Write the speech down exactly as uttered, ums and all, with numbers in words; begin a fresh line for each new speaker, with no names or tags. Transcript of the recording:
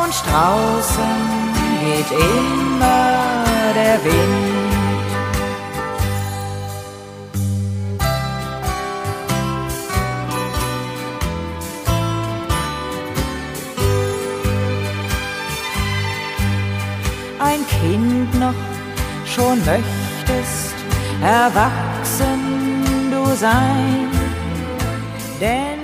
und draußen geht immer der Wind. Ein Kind noch, schon möchtest erwachsen du sein, denn